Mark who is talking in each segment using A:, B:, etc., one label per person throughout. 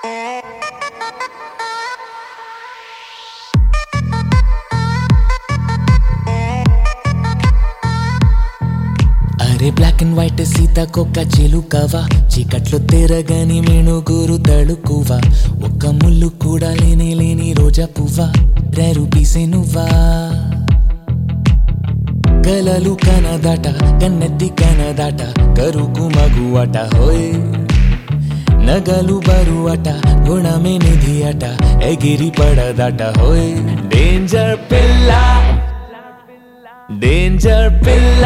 A: అరే black and white సీతాకొక్క చిలుకవా, చీకట్లో తెరగని మెణుగురు తడుకువా, ఒక్క ముళ్ళు కూడా లేని రోజా పువ్వా, రేరు పీసే నువ్వా. కలలు కనదాట కన్నెత్తి కనదాట, కరుకు మగువట హోయ్, నగలు బరువట గుణమే నిధి అట, ఎగిరి పడదట హోయ్. డేంజర్ పిల్ల డేంజర్ పిల్ల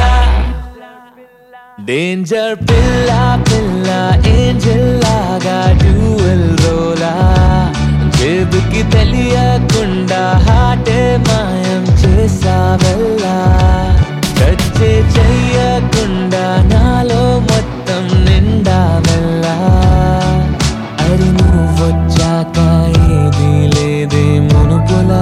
A: డేంజర్ పిల్ల పిల్ల, ఏంజెల్ లాగా డ్యూయల్ రోలా, జేబుకి తెలియకుండా హాటే మాయం చేసావెల్లా, టచ్చే చెయ్యకుండా నాలో మొత్తం నిండావెల్లా. అరి నువ్వొచ్చాక ఏది లేదే మునుపులా.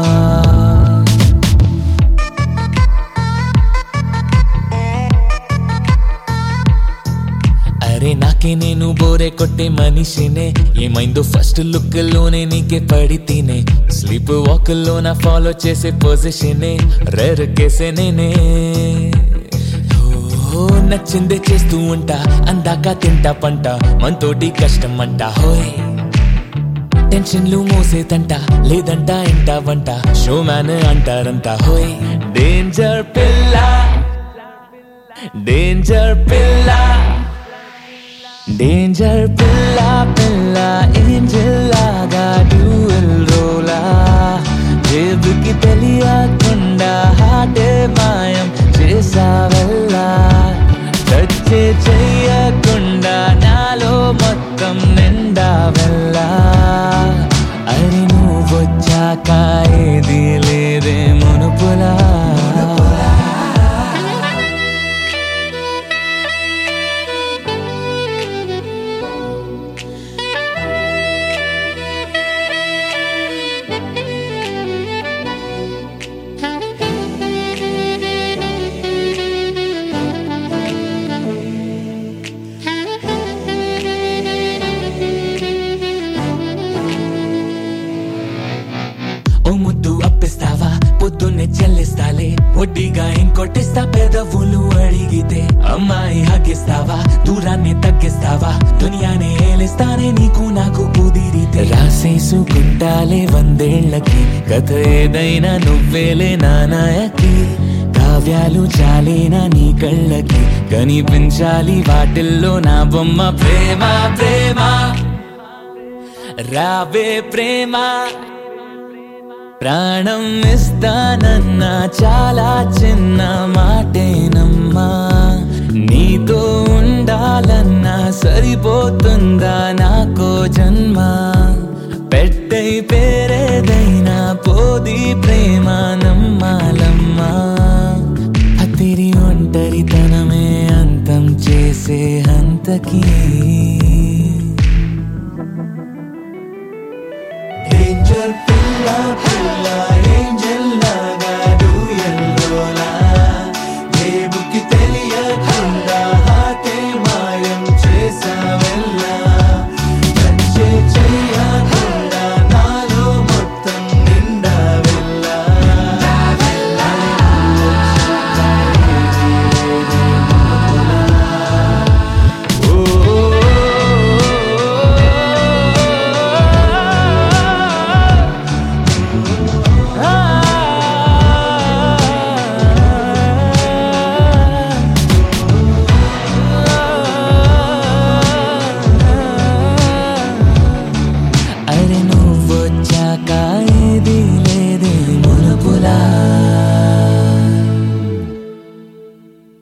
A: అరే నాకే నేను బోరే కొట్టే మనిషినే, ఏమైందో ఫస్ట్ లుక్ లోనే నీకే పడితేనే, స్లీప్ వాక్ లోన ఫాలో చేసే పొజిషనే, రేర్ కేసే నేనే. నచ్చిందే చేస్తూ ఉంటా, అందాక తింటా పంట, మనతోటి కష్టం అంట హోయ్, టెన్షన్లు మోసేతంట, లేదంట ఇంట వంట, షో మ్యాన్ అంటారంట హోయ్. డేంజర్ పిల్ల డేంజర్ పిల్ల డేంజర్ పిల్ల పిల్ల, ఏంజెల్ లాగా డ్యూయల్ రోలా, జేబుకి తెలియకుండా హాటే మాయం చేసావెల్లా, టచ్చే చెయ్యకుండా నాలో మొత్తం నిండావెల్లా. అరి నువ్వొచ్చాక ఏది లేదే మునుపులా. ఓ ముద్దు అప్పిస్తావా, పొద్దున్నే చెల్లిస్తాలే, వడ్డీగా ఇంకొట్టిస్తా పెదవులు అడిగితే, అమ్మాయి హగిస్తావా, దూరాన్ని తగ్గిస్తావా, దునియానే ఏలిస్తానే నీకు నాకు కుదిరితే, రాసేసుకుంటాలే వందేళ్లకి కథ ఏదైనా నువ్వేలే నానాయకి, కావ్యాలు చాలేనా నీ కళ్ళకి, కనిపించాలి వాటిల్లో నా బొమ్మ. ప్రేమ ప్రేమ రావే ప్రేమ, ప్రాణం ఇస్తానన్నా చాలా చిన్న మాటేనమ్మా, నీతో ఉండాలన్నా సరిపోతుందా నాకో జన్మ, పెట్టై పేరేదైనా పోది ప్రేమ నమ్మాలమ్మా. అతిరి ఒంటరితనమే అంతం చేసే హంతకి.